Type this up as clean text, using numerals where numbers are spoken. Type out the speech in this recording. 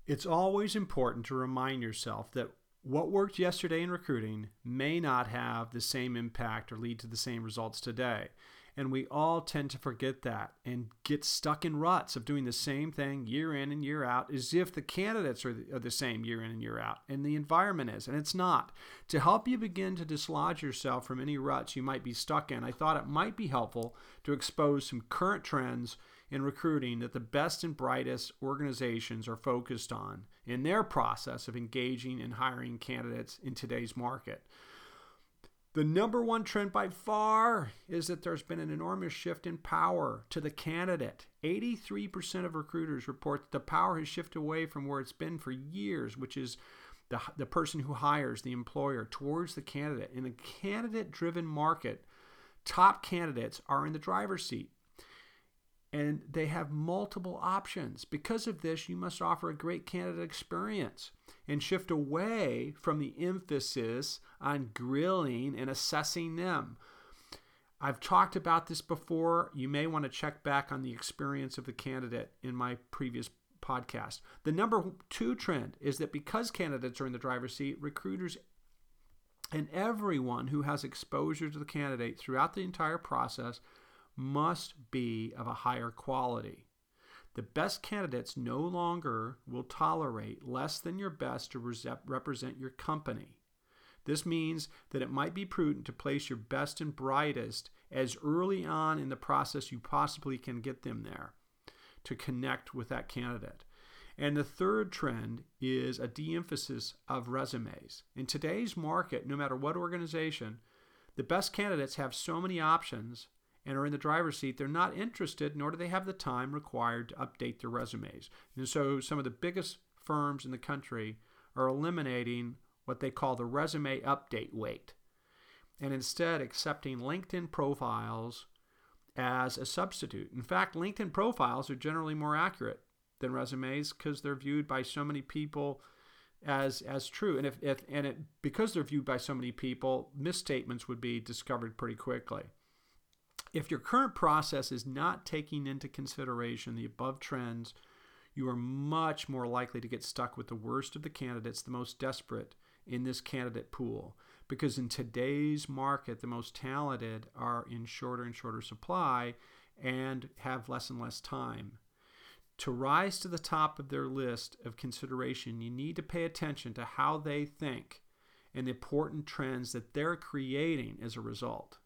It's always important to remind yourself that what worked yesterday in recruiting may not have the same impact or lead to the same results today. And we all tend to forget that and get stuck in ruts of doing the same thing year in and year out as if the candidates are the same year in and year out and the environment is, and it's not. To help you begin to dislodge yourself from any ruts you might be stuck in, I thought it might be helpful to expose some current trends in recruiting that the best and brightest organizations are focused on in their process of engaging and hiring candidates in today's market. The number one trend by far is that there's been an enormous shift in power to the candidate. 83% of recruiters report that the power has shifted away from where it's been for years, which is the person who hires, the employer, towards the candidate. In a candidate-driven market, top candidates are in the driver's seat, and they have multiple options. Because of this, you must offer a great candidate experience and shift away from the emphasis on grilling and assessing them. I've talked about this before. You may want to check back on the experience of the candidate in my previous podcast. The number two trend is that because candidates are in the driver's seat, recruiters and everyone who has exposure to the candidate throughout the entire process must be of a higher quality. The best candidates no longer will tolerate less than your best to represent your company. This means that it might be prudent to place your best and brightest as early on in the process you possibly can get them there to connect with that candidate. And the third trend is a de-emphasis of resumes. In today's market, no matter what organization, the best candidates have so many options and are in the driver's seat, they're not interested, nor do they have the time required to update their resumes. And so some of the biggest firms in the country are eliminating what they call the resume update wait, and instead accepting LinkedIn profiles as a substitute. In fact, LinkedIn profiles are generally more accurate than resumes because they're viewed by so many people as true. And because they're viewed by so many people, misstatements would be discovered pretty quickly. If your current process is not taking into consideration the above trends, you are much more likely to get stuck with the worst of the candidates, the most desperate in this candidate pool. Because in today's market, the most talented are in shorter and shorter supply and have less and less time. To rise to the top of their list of consideration, you need to pay attention to how they think and the important trends that they're creating as a result.